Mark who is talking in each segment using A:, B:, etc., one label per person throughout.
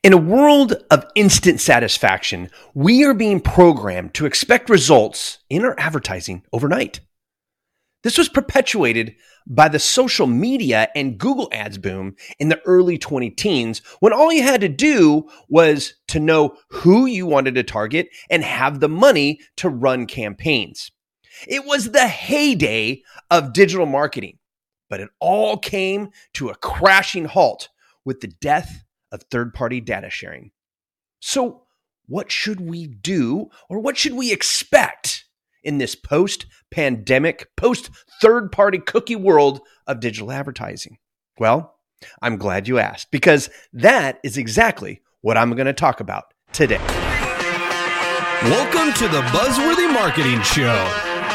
A: In a world of instant satisfaction, we are being programmed to expect results in our advertising overnight. This was perpetuated by the social media and Google Ads boom in the early 2010s, when all you had to do was to know who you wanted to target and have the money to run campaigns. It was the heyday of digital marketing, but it all came to a crashing halt with the death of third-party data sharing. So what should we do, or what should we expect in this post-pandemic, post-third-party cookie world of digital advertising? Well, I'm glad you asked, because that is exactly what I'm going to talk about today.
B: Welcome to the Buzzworthy Marketing Show.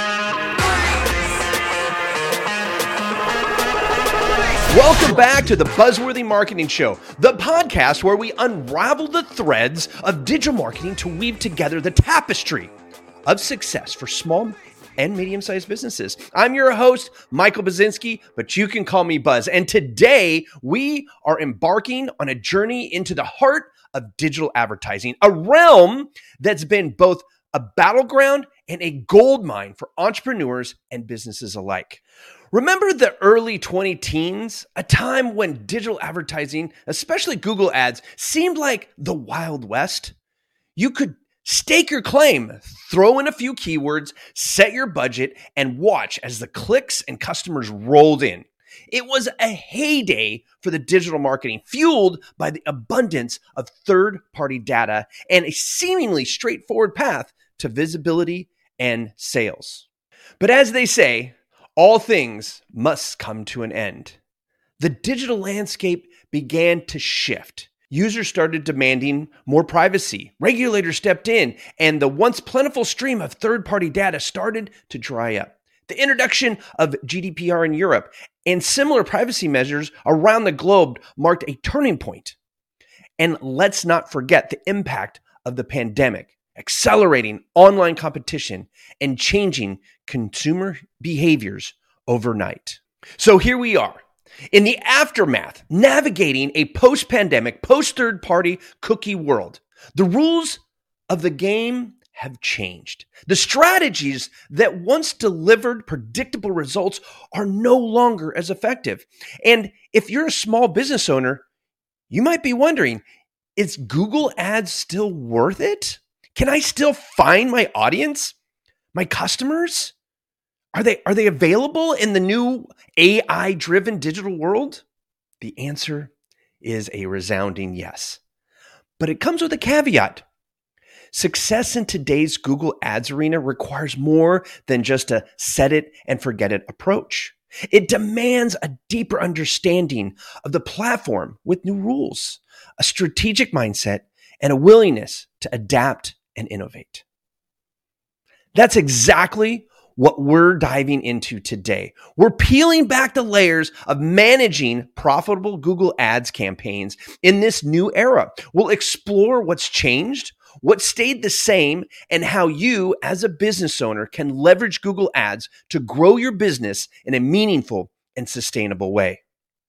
A: Welcome back to the Buzzworthy Marketing Show, the podcast where we unravel the threads of digital marketing to weave together the tapestry of success for small and medium-sized businesses. I'm your host, Michael Baczynski, but you can call me Buzz. And today we are embarking on a journey into the heart of digital advertising, a realm that's been both a battleground and a goldmine for entrepreneurs and businesses alike. Remember the early 2010s, a time when digital advertising, especially Google Ads, seemed like the Wild West? You could stake your claim, throw in a few keywords, set your budget, and watch as the clicks and customers rolled in. It was a heyday for the digital marketing, fueled by the abundance of third-party data and a seemingly straightforward path to visibility and sales. But as they say, all things must come to an end. The digital landscape began to shift. Users started demanding more privacy. Regulators stepped in, and the once plentiful stream of third-party data started to dry up. The introduction of GDPR in Europe and similar privacy measures around the globe marked a turning point. And let's not forget the impact of the pandemic, accelerating online competition and changing consumer behaviors overnight. So here we are, in the aftermath, navigating a post-pandemic, post-third-party cookie world. The rules of the game have changed. The strategies that once delivered predictable results are no longer as effective. And if you're a small business owner, you might be wondering, is Google Ads still worth it? Can I still find my audience, my customers? Are they available in the new AI-driven digital world? The answer is a resounding yes. But it comes with a caveat. Success in today's Google Ads arena requires more than just a set it and forget it approach. It demands a deeper understanding of the platform with new rules, a strategic mindset, and a willingness to adapt and innovate. That's exactly what we're diving into today. We're peeling back the layers of managing profitable Google Ads campaigns in this new era. We'll explore what's changed, what stayed the same, and how you, as a business owner, can leverage Google Ads to grow your business in a meaningful and sustainable way.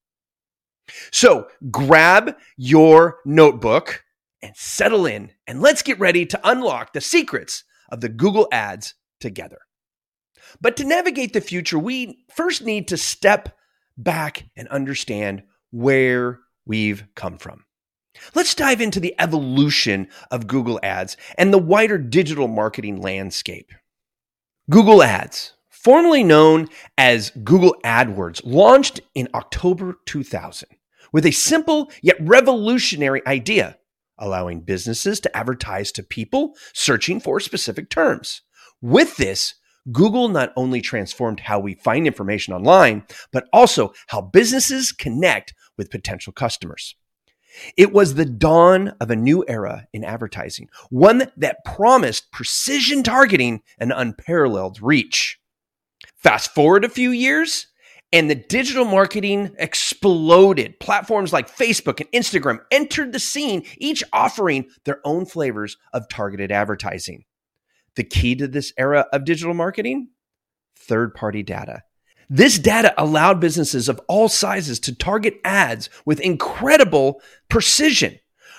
A: So grab your notebook and settle in, and let's get ready to unlock the secrets of the Google Ads together. But to navigate the future, we first need to step back and understand where we've come from. Let's dive into the evolution of Google Ads and the wider digital marketing landscape. Google Ads, formerly known as Google AdWords, launched in October 2000 with a simple yet revolutionary idea, allowing businesses to advertise to people searching for specific terms. With this, Google not only transformed how we find information online, but also how businesses connect with potential customers. It was the dawn of a new era in advertising, one that promised precision targeting and unparalleled reach. Fast forward a few years, and the digital marketing exploded. Platforms like Facebook and Instagram entered the scene, each offering their own flavors of targeted advertising. The key to this era of digital marketing? Third-party data. This data allowed businesses of all sizes to target ads with incredible precision.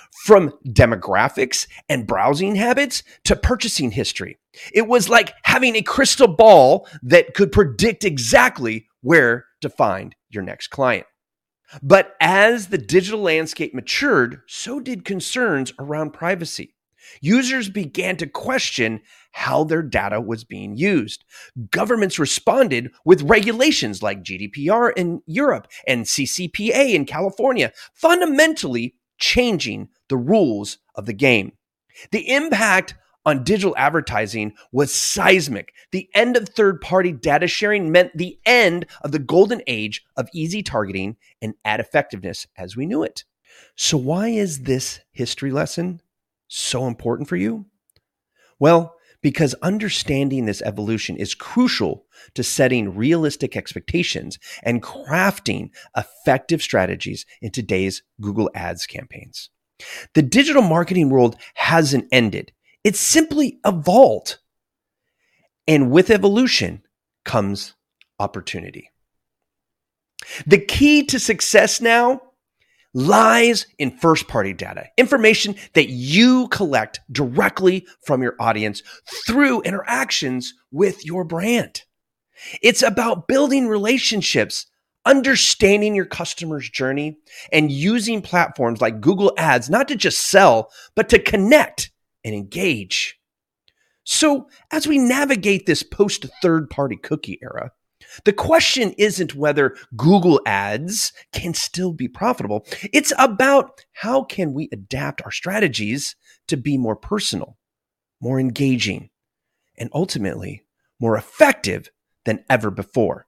A: from demographics and browsing habits to purchasing history. It was like having a crystal ball that could predict exactly where to find your next client. But as the digital landscape matured, so did concerns around privacy. Users began to question how their data was being used. Governments responded with regulations like GDPR in Europe and CCPA in California, fundamentally changing the rules of the game. The impact on digital advertising was seismic. The end of third-party data sharing meant the end of the golden age of easy targeting and ad effectiveness as we knew it. So why is this history lesson so important for you? Well, because understanding this evolution is crucial to setting realistic expectations and crafting effective strategies in today's Google Ads campaigns. The digital marketing world hasn't ended. It's simply evolved. And with evolution comes opportunity. The key to success now lies in first-party data, information that you collect directly from your audience through interactions with your brand. It's about building relationships, understanding your customer's journey, and using platforms like Google Ads not to just sell, but to connect and engage. So as we navigate this post-third-party cookie era, the question isn't whether Google Ads can still be profitable. It's about how can we adapt our strategies to be more personal, more engaging, and ultimately more effective than ever before.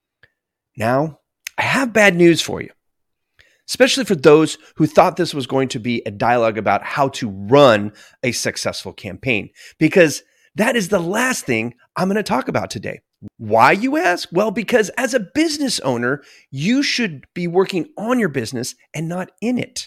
A: Now, I have bad news for you, especially for those who thought this was going to be a dialogue about how to run a successful campaign, because that is the last thing I'm going to talk about today. Why, you ask? Well, because as a business owner, you should be working on your business and not in it.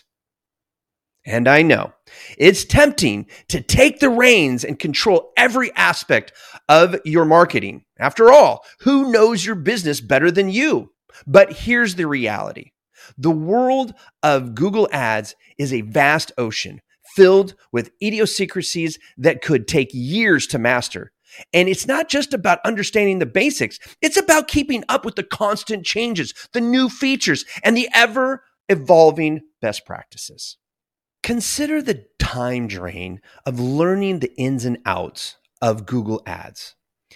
A: And I know it's tempting to take the reins and control every aspect of your marketing. After all, who knows your business better than you? But here's the reality. The world of Google Ads is a vast ocean filled with idiosyncrasies that could take years to master. And it's not just about understanding the basics. It's about keeping up with the constant changes, the new features, and the ever-evolving best practices. Consider the time drain of learning the ins and outs of Google Ads.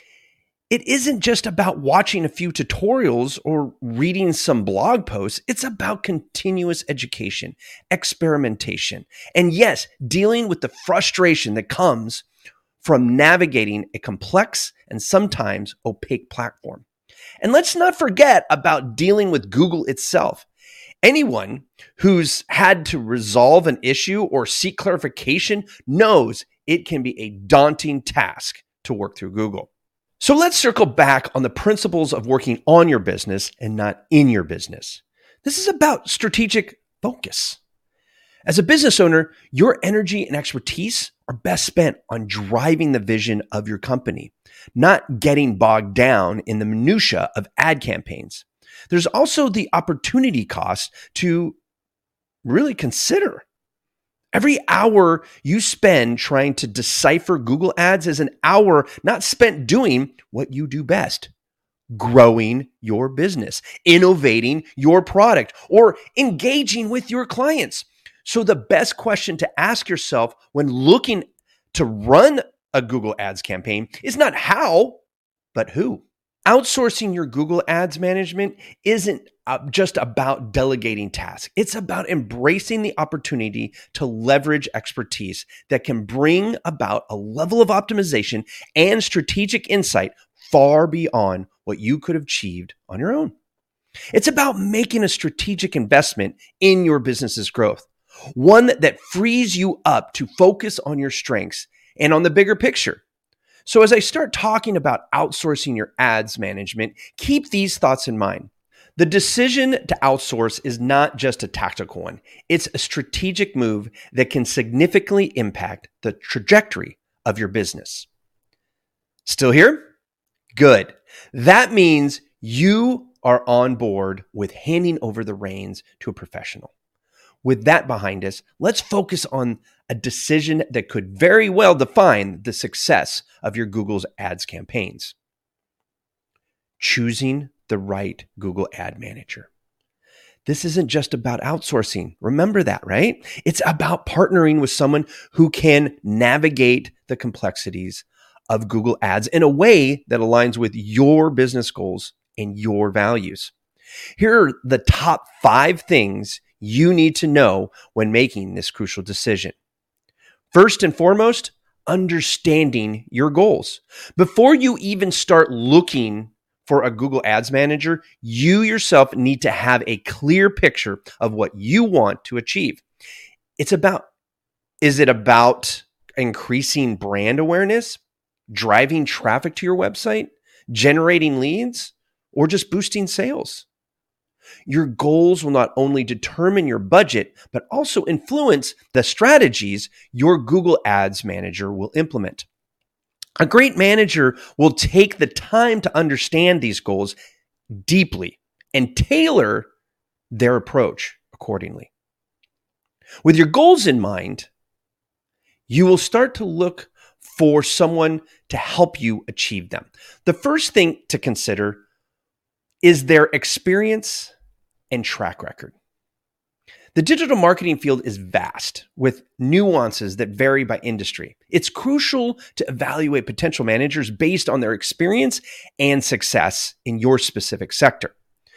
A: It isn't just about watching a few tutorials or reading some blog posts. It's about continuous education, experimentation, and yes, dealing with the frustration that comes from navigating a complex and sometimes opaque platform. And let's not forget about dealing with Google itself. Anyone who's had to resolve an issue or seek clarification knows it can be a daunting task to work through Google. So let's circle back on the principles of working on your business and not in your business. This is about strategic focus. As a business owner, your energy and expertise are best spent on driving the vision of your company, not getting bogged down in the minutia of ad campaigns. There's also the opportunity cost to really consider. Every hour you spend trying to decipher Google Ads is an hour not spent doing what you do best, growing your business, innovating your product, or engaging with your clients. So the best question to ask yourself when looking to run a Google Ads campaign is not how, but who. Outsourcing your Google Ads management isn't just about delegating tasks. It's about embracing the opportunity to leverage expertise that can bring about a level of optimization and strategic insight far beyond what you could have achieved on your own. It's about making a strategic investment in your business's growth, one that frees you up to focus on your strengths and on the bigger picture. So as I start talking about outsourcing your ads management, keep these thoughts in mind. The decision to outsource is not just a tactical one. It's a strategic move that can significantly impact the trajectory of your business. Still here? Good. That means you are on board with handing over the reins to a professional. With that behind us, let's focus on a decision that could very well define the success of your Google's ads campaigns. Choosing the right Google Ad Manager. This isn't just about outsourcing. Remember that, right? It's about partnering with someone who can navigate the complexities of Google Ads in a way that aligns with your business goals and your values. Here are the top 5 things you need to know when making this crucial decision. First and foremost, understanding your goals. Before you even start looking for a Google Ads Manager, you yourself need to have a clear picture of what you want to achieve. Is it about increasing brand awareness, driving traffic to your website, generating leads, or just boosting sales? Your goals will not only determine your budget, but also influence the strategies your Google Ads Manager will implement. A great manager will take the time to understand these goals deeply and tailor their approach accordingly. With your goals in mind, you will start to look for someone to help you achieve them. The first thing to consider is their experience and track record. The digital marketing field is vast with nuances that vary by industry. It's crucial to evaluate potential managers based on their experience and success in your specific sector.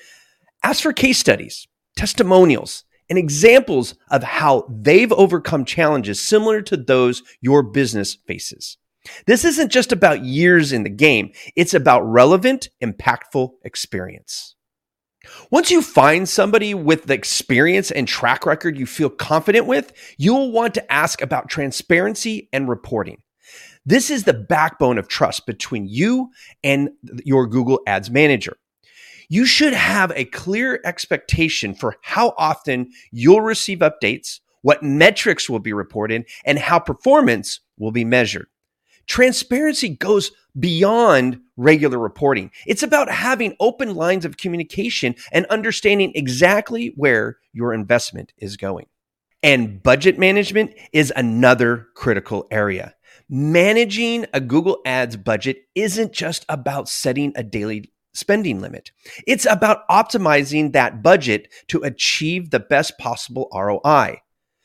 A: Ask for case studies, testimonials, and examples of how they've overcome challenges similar to those your business faces. This isn't just about years in the game. It's about relevant, impactful experience. Once you find somebody with the experience and track record you feel confident with, you'll want to ask about transparency and reporting. This is the backbone of trust between you and your Google Ads Manager. You should have a clear expectation for how often you'll receive updates, what metrics will be reported, and how performance will be measured. Transparency goes beyond regular reporting. It's about having open lines of communication and understanding exactly where your investment is going. And budget management is another critical area. Managing a Google Ads budget isn't just about setting a daily spending limit. It's about optimizing that budget to achieve the best possible ROI.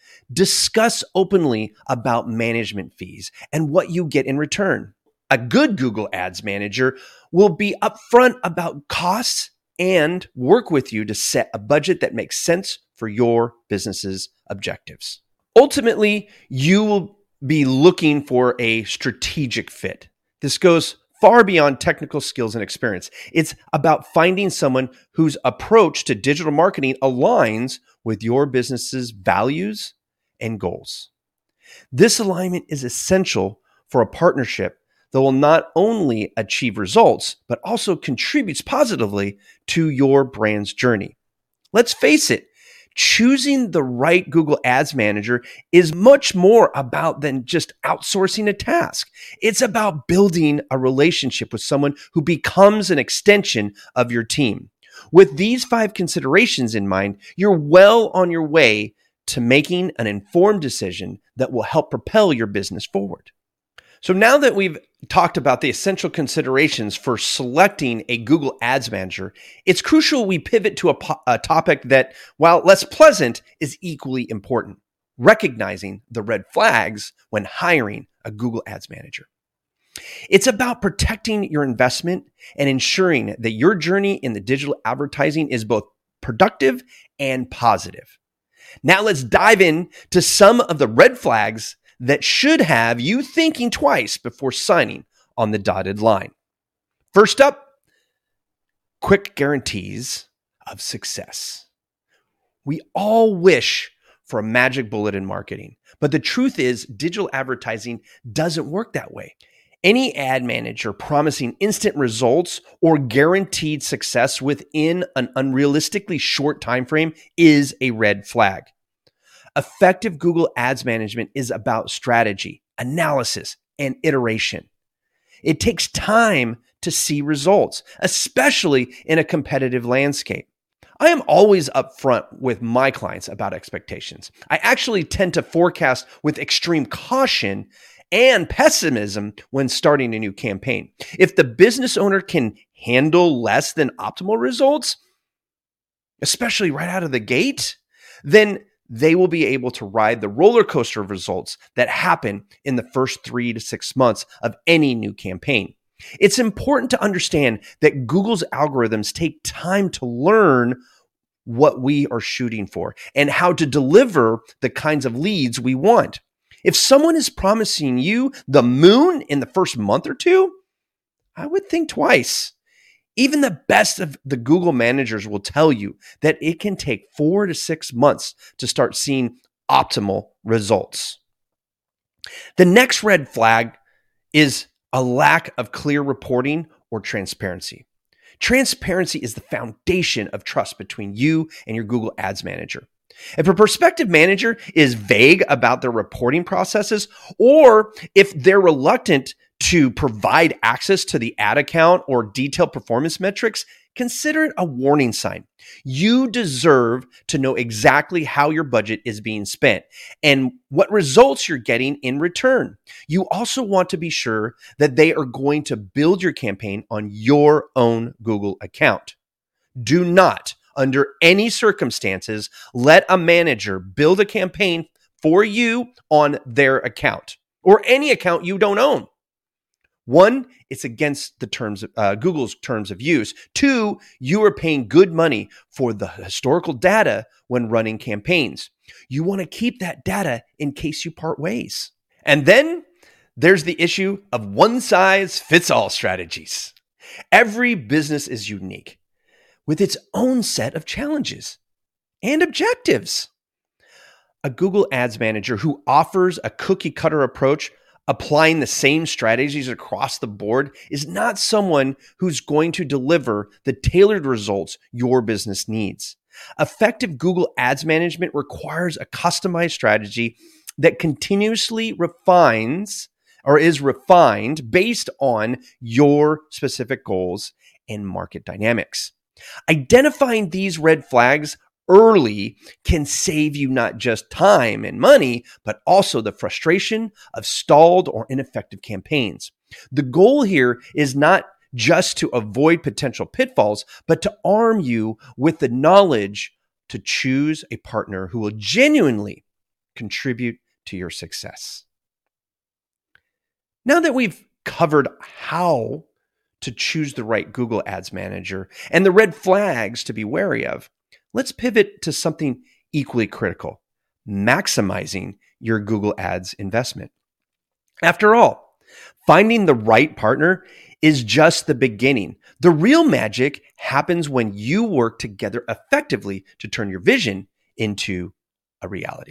A: Discuss openly about management fees and what you get in return. A good Google Ads Manager will be upfront about costs and work with you to set a budget that makes sense for your business's objectives. Ultimately, you will be looking for a strategic fit. This goes far beyond technical skills and experience. It's about finding someone whose approach to digital marketing aligns with your business's values and goals. This alignment is essential for a partnership that will not only achieve results, but also contributes positively to your brand's journey. Let's face it, choosing the right Google Ads Manager is much more about than just outsourcing a task. It's about building a relationship with someone who becomes an extension of your team. With these 5 considerations in mind, you're well on your way to making an informed decision that will help propel your business forward. So now that we've talked about the essential considerations for selecting a Google Ads Manager, it's crucial we pivot to a topic that, while less pleasant, is equally important: recognizing the red flags when hiring a Google Ads Manager. It's about protecting your investment and ensuring that your journey in the digital advertising is both productive and positive. Now let's dive in to some of the red flags that should have you thinking twice before signing on the dotted line. First up, quick guarantees of success. We all wish for a magic bullet in marketing, but the truth is digital advertising doesn't work that way. Any ad manager promising instant results or guaranteed success within an unrealistically short time frame is a red flag. Effective Google Ads management is about strategy, analysis, and iteration. It takes time to see results, especially in a competitive landscape. I am always upfront with my clients about expectations. I actually tend to forecast with extreme caution and pessimism when starting a new campaign. If the business owner can handle less than optimal results, especially right out of the gate, then they will be able to ride the roller coaster of results that happen in the first 3 to 6 months of any new campaign. It's important to understand that Google's algorithms take time to learn what we are shooting for and how to deliver the kinds of leads we want. If someone is promising you the moon in the first month or two, I would think twice. Even the best of the Google managers will tell you that it can take 4 to 6 months to start seeing optimal results. The next red flag is a lack of clear reporting or transparency. Transparency is the foundation of trust between you and your Google Ads manager. If a prospective manager is vague about their reporting processes, or if they're reluctant to provide access to the ad account or detailed performance metrics, consider it a warning sign. You deserve to know exactly how your budget is being spent and what results you're getting in return. You also want to be sure that they are going to build your campaign on your own Google account. Do not, under any circumstances, let a manager build a campaign for you on their account or any account you don't own. 1, it's against the terms of Google's terms of use. 2, you are paying good money for the historical data when running campaigns. You want to keep that data in case you part ways. And then there's the issue of one-size-fits-all strategies. Every business is unique with its own set of challenges and objectives. A Google Ads manager who offers a cookie-cutter approach applying the same strategies across the board is not someone who's going to deliver the tailored results your business needs. Effective Google Ads management requires a customized strategy that continuously refines or is refined based on your specific goals and market dynamics. Identifying these red flags early can save you not just time and money, but also the frustration of stalled or ineffective campaigns. The goal here is not just to avoid potential pitfalls, but to arm you with the knowledge to choose a partner who will genuinely contribute to your success. Now that we've covered how to choose the right Google Ads manager and the red flags to be wary of, let's pivot to something equally critical: maximizing your Google Ads investment. After all, finding the right partner is just the beginning. The real magic happens when you work together effectively to turn your vision into a reality.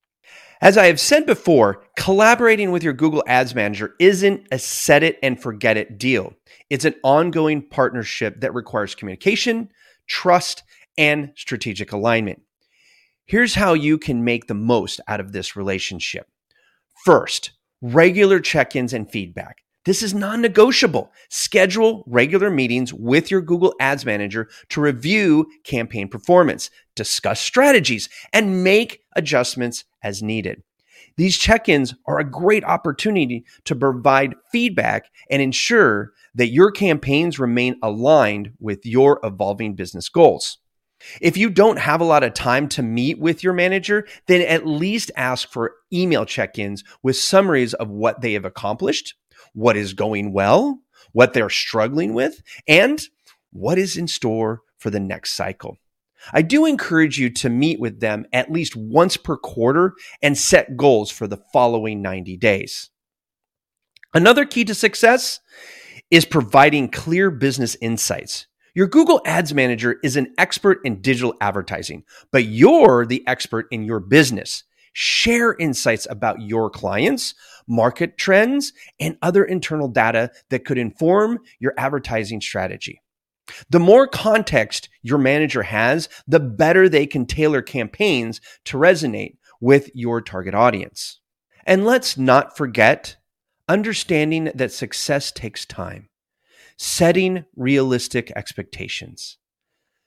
A: As I have said before, collaborating with your Google Ads manager isn't a set it and forget it deal. It's an ongoing partnership that requires communication, trust, and strategic alignment. Here's how you can make the most out of this relationship. First, regular check-ins and feedback. This is non-negotiable. Schedule regular meetings with your Google Ads manager to review campaign performance, discuss strategies, and make adjustments as needed. These check-ins are a great opportunity to provide feedback and ensure that your campaigns remain aligned with your evolving business goals. If you don't have a lot of time to meet with your manager, then at least ask for email check-ins with summaries of what they have accomplished, what is going well, what they're struggling with, and what is in store for the next cycle. I do encourage you to meet with them at least once per quarter and set goals for the following 90 days. Another key to success is providing clear business insights. Your Google Ads manager is an expert in digital advertising, but you're the expert in your business. Share insights about your clients, market trends, and other internal data that could inform your advertising strategy. The more context your manager has, the better they can tailor campaigns to resonate with your target audience. And let's not forget, understanding that success takes time. Setting realistic expectations.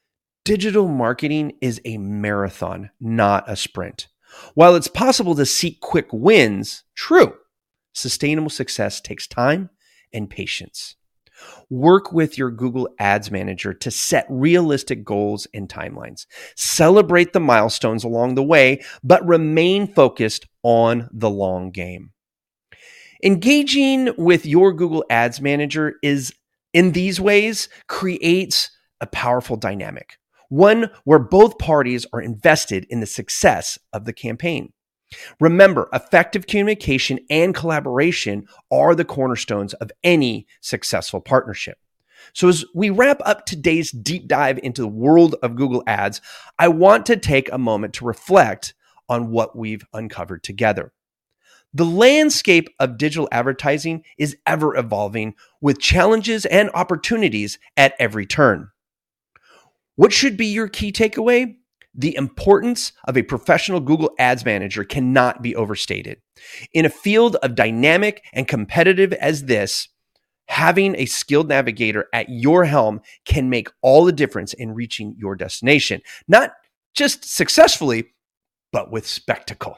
A: Digital marketing is a marathon, not a sprint. While it's possible to seek quick wins, true, sustainable success takes time and patience. Work with your Google Ads Manager to set realistic goals and timelines. Celebrate the milestones along the way, but remain focused on the long game. Engaging with your Google Ads Manager in these ways creates a powerful dynamic, one where both parties are invested in the success of the campaign. Remember, effective communication and collaboration are the cornerstones of any successful partnership. So as we wrap up today's deep dive into the world of Google Ads, I want to take a moment to reflect on what we've uncovered together. The landscape of digital advertising is ever evolving with challenges and opportunities at every turn. What should be your key takeaway? The importance of a professional Google Ads Manager cannot be overstated. In a field of dynamic and competitive as this, having a skilled navigator at your helm can make all the difference in reaching your destination, not just successfully, but with spectacle.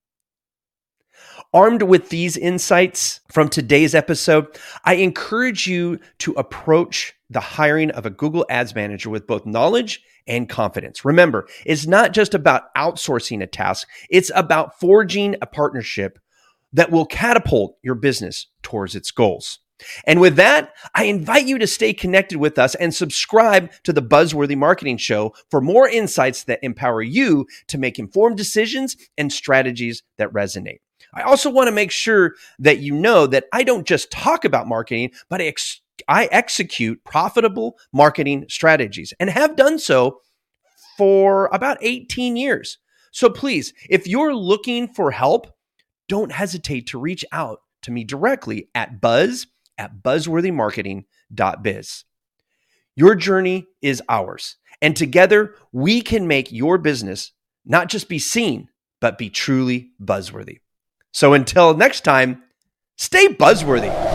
A: Armed with these insights from today's episode, I encourage you to approach the hiring of a Google Ads Manager with both knowledge and confidence. Remember, it's not just about outsourcing a task, it's about forging a partnership that will catapult your business towards its goals. And with that, I invite you to stay connected with us and subscribe to the Buzzworthy Marketing Show for more insights that empower you to make informed decisions and strategies that resonate. I also want to make sure that you know that I don't just talk about marketing, but I execute profitable marketing strategies and have done so for about 18 years. So please, if you're looking for help, don't hesitate to reach out to me directly at buzz@buzzworthymarketing.biz. Your journey is ours, and together we can make your business not just be seen, but be truly buzzworthy. So until next time, stay buzzworthy.